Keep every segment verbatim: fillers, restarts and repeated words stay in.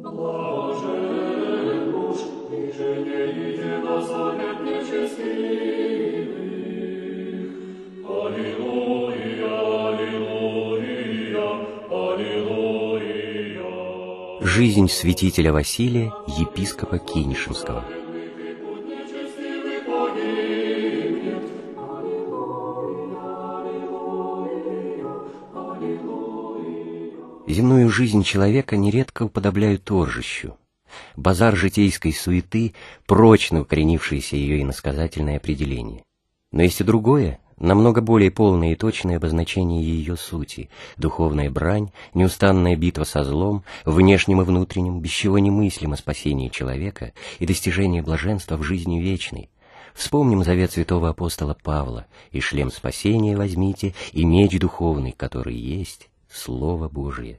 Блажен муж, ниже не иде на совет нечестивых. Аллилуйя, аллилуйя, аллилуйя. Жизнь святителя Василия, епископа Кинешемского. Земную жизнь человека нередко уподобляют торжищу. Базар житейской суеты, прочно укоренившееся ее иносказательное определение. Но есть и другое, намного более полное и точное обозначение ее сути, духовная брань, неустанная битва со злом, внешним и внутренним, без чего немыслимо спасение человека и достижение блаженства в жизни вечной. Вспомним завет святого апостола Павла: «И шлем спасения возьмите, и меч духовный, который есть Слово Божие».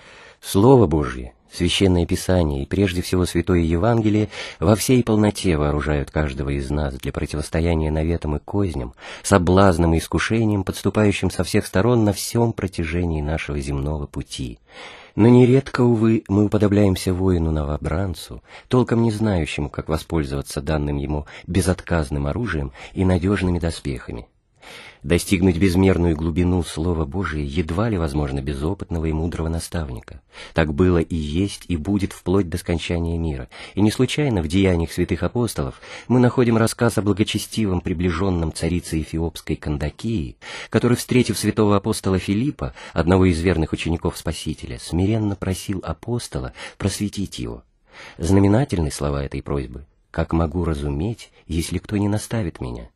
Слово Божие, Священное Писание и прежде всего Святое Евангелие во всей полноте вооружают каждого из нас для противостояния наветам и козням, соблазнам и искушениям, подступающим со всех сторон на всем протяжении нашего земного пути. Но нередко, увы, мы уподобляемся воину-новобранцу, толком не знающему, как воспользоваться данным ему безотказным оружием и надежными доспехами. Достигнуть безмерную глубину Слова Божия едва ли возможно без опытного и мудрого наставника. Так было и есть, и будет вплоть до скончания мира. И не случайно в деяниях святых апостолов мы находим рассказ о благочестивом приближенном царице Эфиопской Кандакии, который, встретив святого апостола Филиппа, одного из верных учеников Спасителя, смиренно просил апостола просветить его. Знаменательны слова этой просьбы: «Как могу разуметь, если кто не наставит меня?»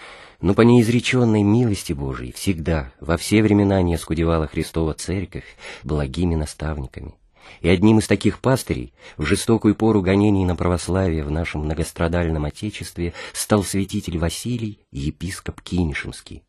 Но по неизреченной милости Божией всегда, во все времена не оскудевала Христова Церковь благими наставниками. И одним из таких пастырей в жестокую пору гонений на православие в нашем многострадальном Отечестве стал святитель Василий, епископ Кинешемский.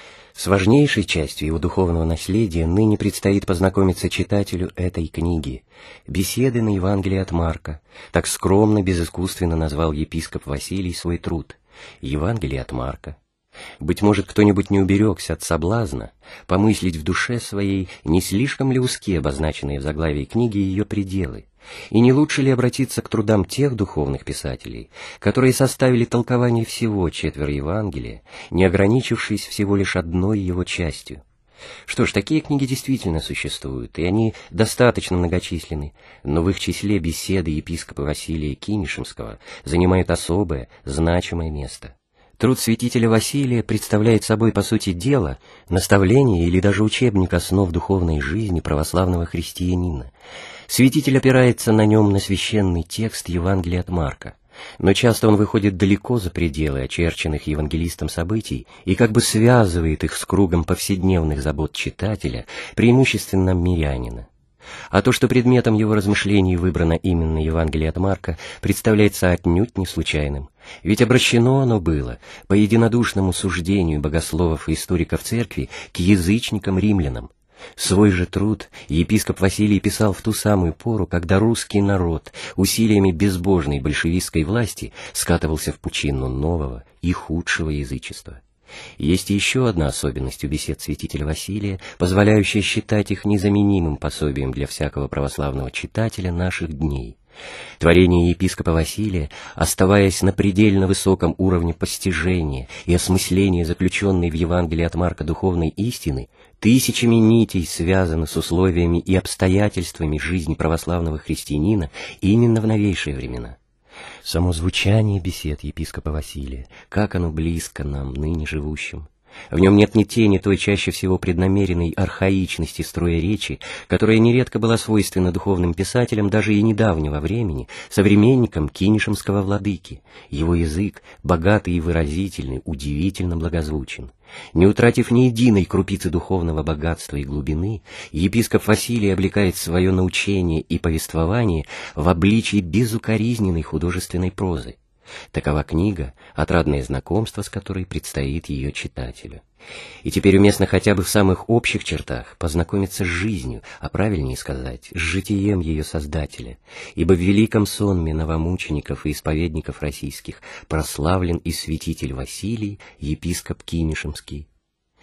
С важнейшей частью его духовного наследия ныне предстоит познакомиться читателю этой книги. «Беседы на Евангелие от Марка», так скромно, безыскусственно назвал епископ Василий свой труд. Евангелие от Марка. Быть может, кто-нибудь не уберегся от соблазна помыслить в душе своей, не слишком ли узки обозначенные в заглавии книги ее пределы, и не лучше ли обратиться к трудам тех духовных писателей, которые составили толкование всего четверо Евангелия, не ограничившись всего лишь одной его частью. Что ж, такие книги действительно существуют, и они достаточно многочисленны, но в их числе беседы епископа Василия Кинешемского занимают особое, значимое место. Труд святителя Василия представляет собой, по сути дела, наставление или даже учебник основ духовной жизни православного христианина. Святитель опирается на нем на священный текст Евангелия от Марка, но часто он выходит далеко за пределы очерченных евангелистом событий и как бы связывает их с кругом повседневных забот читателя, преимущественно мирянина. А то, что предметом его размышлений выбрано именно Евангелие от Марка, представляется отнюдь не случайным. Ведь обращено оно было, по единодушному суждению богословов и историков церкви, к язычникам-римлянам. Свой же труд епископ Василий писал в ту самую пору, когда русский народ усилиями безбожной большевистской власти скатывался в пучину нового и худшего язычества. Есть еще одна особенность у бесед святителя Василия, позволяющая считать их незаменимым пособием для всякого православного читателя наших дней. Творение епископа Василия, оставаясь на предельно высоком уровне постижения и осмысления заключенной в Евангелии от Марка духовной истины, тысячами нитей связаны с условиями и обстоятельствами жизни православного христианина именно в новейшие времена. Само звучание бесед епископа Василия, как оно близко нам, ныне живущим. В нем нет ни тени той чаще всего преднамеренной архаичности строя речи, которая нередко была свойственна духовным писателям даже и недавнего времени, современникам Кинешемского владыки. Его язык, богатый и выразительный, удивительно благозвучен. Не утратив ни единой крупицы духовного богатства и глубины, епископ Василий облекает свое научение и повествование в обличии безукоризненной художественной прозы. Такова книга, отрадное знакомство с которой предстоит ее читателю. И теперь уместно хотя бы в самых общих чертах познакомиться с жизнью, а правильнее сказать, с житием ее создателя, ибо в великом сонме новомучеников и исповедников российских прославлен и святитель Василий, епископ Кинешемский.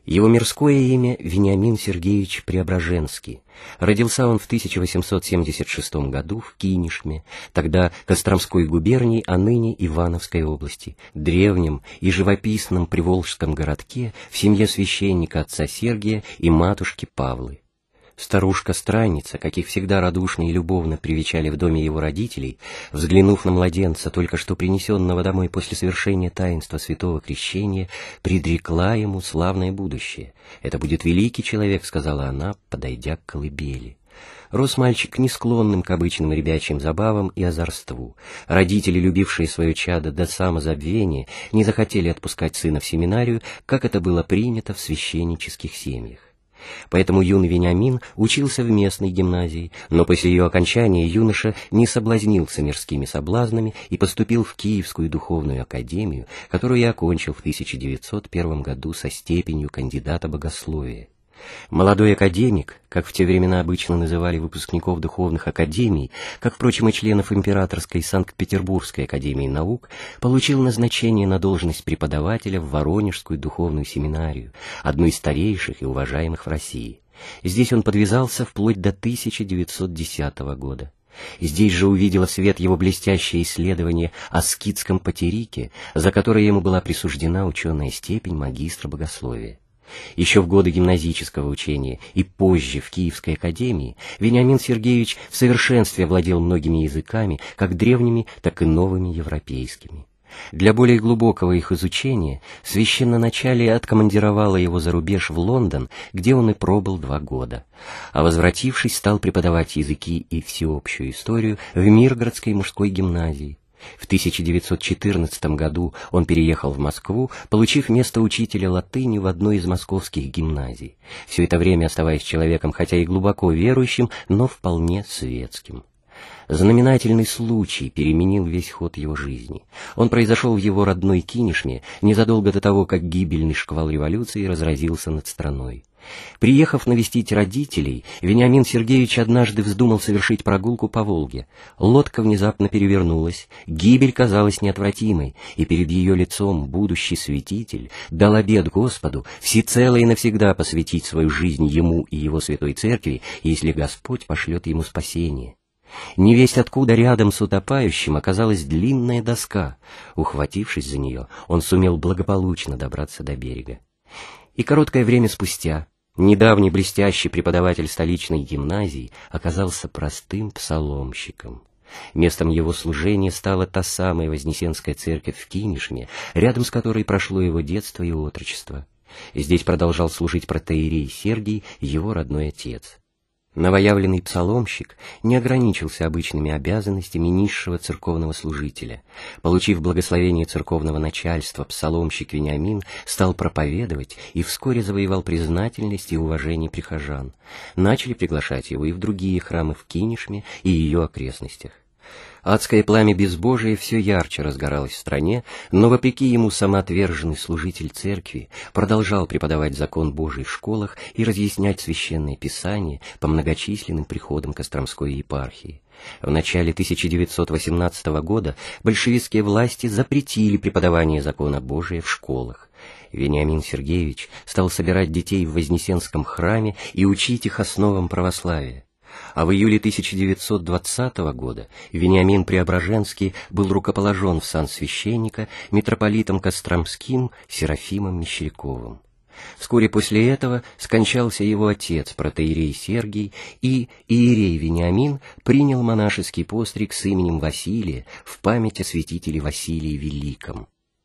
Его мирское имя Вениамин Сергеевич Преображенский. Родился он в тысяча восемьсот семьдесят шестом году в Кинешме, тогда Костромской губернии, а ныне Ивановской области, древнем и живописном приволжском городке в семье священника отца Сергия и матушки Павлы. Старушка-странница, каких всегда радушно и любовно привечали в доме его родителей, взглянув на младенца, только что принесенного домой после совершения таинства святого крещения, предрекла ему славное будущее. «Это будет великий человек», — сказала она, подойдя к колыбели. Рос мальчик не склонным к обычным ребячьим забавам и озорству. Родители, любившие свое чадо до самозабвения, не захотели отпускать сына в семинарию, как это было принято в священнических семьях. Поэтому юный Вениамин учился в местной гимназии, но после ее окончания юноша не соблазнился мирскими соблазнами и поступил в Киевскую духовную академию, которую и окончил в тысяча девятьсот первом году со степенью кандидата богословия. Молодой академик, как в те времена обычно называли выпускников духовных академий, как, впрочем, и членов Императорской Санкт-Петербургской академии наук, получил назначение на должность преподавателя в Воронежскую духовную семинарию, одну из старейших и уважаемых в России. Здесь он подвязался вплоть до тысяча девятьсот десятого года. Здесь же увидело свет его блестящее исследование о скитском патерике, за которое ему была присуждена ученая степень магистра богословия. Еще в годы гимназического учения и позже в Киевской академии Вениамин Сергеевич в совершенстве овладел многими языками, как древними, так и новыми европейскими. Для более глубокого их изучения священноначалие откомандировало его за рубеж в Лондон, где он и пробыл два года, а возвратившись, стал преподавать языки и всеобщую историю в Миргородской мужской гимназии. В тысяча девятьсот четырнадцатом году он переехал в Москву, получив место учителя латыни в одной из московских гимназий, все это время оставаясь человеком, хотя и глубоко верующим, но вполне светским. Знаменательный случай переменил весь ход его жизни. Он произошел в его родной Кинешме незадолго до того, как гибельный шквал революции разразился над страной. Приехав навестить родителей, Вениамин Сергеевич однажды вздумал совершить прогулку по Волге. Лодка внезапно перевернулась, гибель казалась неотвратимой, и перед ее лицом будущий святитель дал обет Господу всецело и навсегда посвятить свою жизнь ему и его святой церкви, если Господь пошлет ему спасение. Невесть откуда рядом с утопающим оказалась длинная доска. Ухватившись за нее, он сумел благополучно добраться до берега. И короткое время спустя недавний блестящий преподаватель столичной гимназии оказался простым псаломщиком. Местом его служения стала та самая Вознесенская церковь в Кинешме, рядом с которой прошло его детство и отрочество. Здесь продолжал служить протоиерей Сергий, его родной отец. Новоявленный псаломщик не ограничился обычными обязанностями низшего церковного служителя. Получив благословение церковного начальства, псаломщик Вениамин стал проповедовать и вскоре завоевал признательность и уважение прихожан. Начали приглашать его и в другие храмы в Кинешме и ее окрестностях. Адское пламя безбожия все ярче разгоралось в стране, но, вопреки ему, самоотверженный служитель церкви продолжал преподавать закон Божий в школах и разъяснять священное писание по многочисленным приходам Костромской епархии. В начале тысяча девятьсот восемнадцатого года большевистские власти запретили преподавание закона Божия в школах. Вениамин Сергеевич стал собирать детей в Вознесенском храме и учить их основам православия. А в июле тысяча девятьсот двадцатого года Вениамин Преображенский был рукоположен в сан священника митрополитом Костромским Серафимом Мещеряковым. Вскоре после этого скончался его отец, протоиерей Сергий, и иерей Вениамин принял монашеский постриг с именем Василия в память о святителе Василии Великом.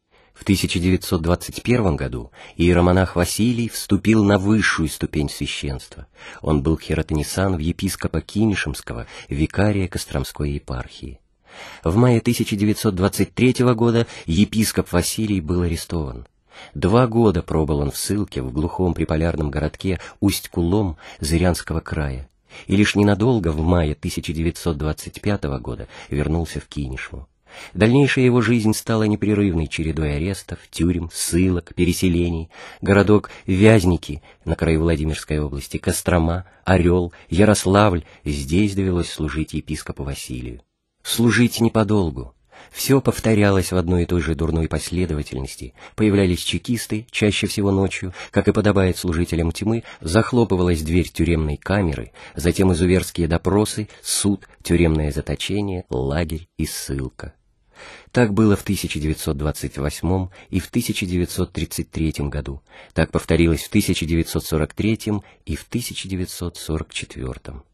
В тысяча девятьсот двадцать первом году иеромонах Василий вступил на высшую ступень священства. Он был хиротонисан в епископа Кинешемского, викария Костромской епархии. В мае тысяча девятьсот двадцать третьего года епископ Василий был арестован. Два года пробыл он в ссылке в глухом приполярном городке Усть-Кулом Зырянского края, и лишь ненадолго в мае тысяча девятьсот двадцать пятого года вернулся в Кинешму. Дальнейшая его жизнь стала непрерывной чередой арестов, тюрем, ссылок, переселений. Городок Вязники на краю Владимирской области, Кострома, Орел, Ярославль — здесь довелось служить епископу Василию. Служить не подолгу. Все повторялось в одной и той же дурной последовательности. Появлялись чекисты, чаще всего ночью, как и подобает служителям тьмы, захлопывалась дверь тюремной камеры, затем изуверские допросы, суд, тюремное заточение, лагерь и ссылка. Так было в тысяча девятьсот двадцать восьмом и в тысяча девятьсот тридцать третьем году, так повторилось в тысяча девятьсот сорок третьем и в тысяча девятьсот сорок четвёртом.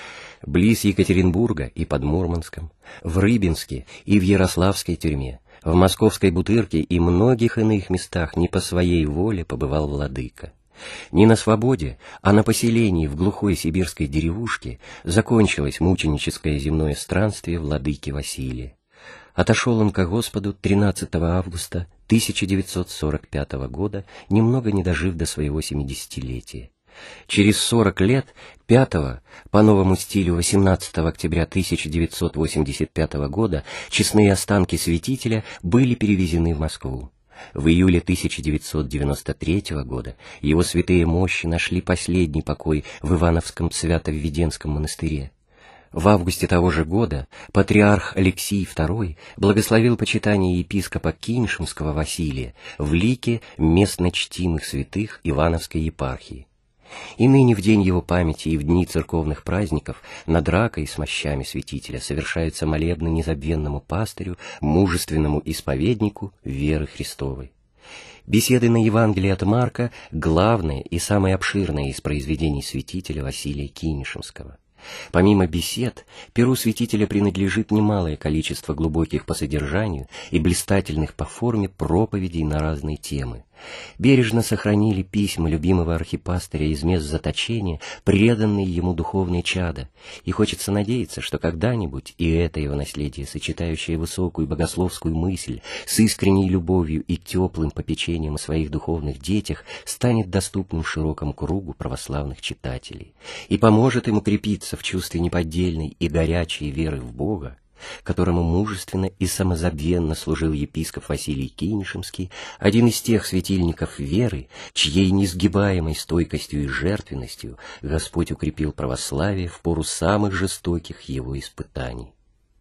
Близ Екатеринбурга и под Мурманском, в Рыбинске и в Ярославской тюрьме, в Московской Бутырке и многих иных местах не по своей воле побывал владыка. Не на свободе, а на поселении в глухой сибирской деревушке закончилось мученическое земное странствие владыки Василия. Отошел он ко Господу тринадцатого августа тысяча девятьсот сорок пятого года, немного не дожив до своего семидесятилетия. Через сорок лет, пятого, по новому стилю восемнадцатого октября тысяча девятьсот восемьдесят пятого года, честные останки святителя были перевезены в Москву. В июле тысяча девятьсот девяносто третьего года его святые мощи нашли последний покой в Ивановском Свято-Введенском монастыре. В августе того же года патриарх Алексий второй благословил почитание епископа Киншемского Василия в лике местно чтимых святых Ивановской епархии. И ныне в день его памяти и в дни церковных праздников над ракой с мощами святителя совершаются молебны незабвенному пастырю, мужественному исповеднику веры Христовой. Беседы на Евангелие от Марка — главное и самое обширное из произведений святителя Василия Кинешемского. Помимо бесед, перу святителя принадлежит немалое количество глубоких по содержанию и блистательных по форме проповедей на разные темы. Бережно сохранили письма любимого архипастыря из мест заточения преданные ему духовные чада, и хочется надеяться, что когда-нибудь и это его наследие, сочетающее высокую богословскую мысль с искренней любовью и теплым попечением о своих духовных детях, станет доступным широкому кругу православных читателей и поможет им укрепиться в чувстве неподдельной и горячей веры в Бога, которому мужественно и самозабвенно служил епископ Василий Кинешемский, один из тех светильников веры, чьей несгибаемой стойкостью и жертвенностью Господь укрепил православие в пору самых жестоких его испытаний.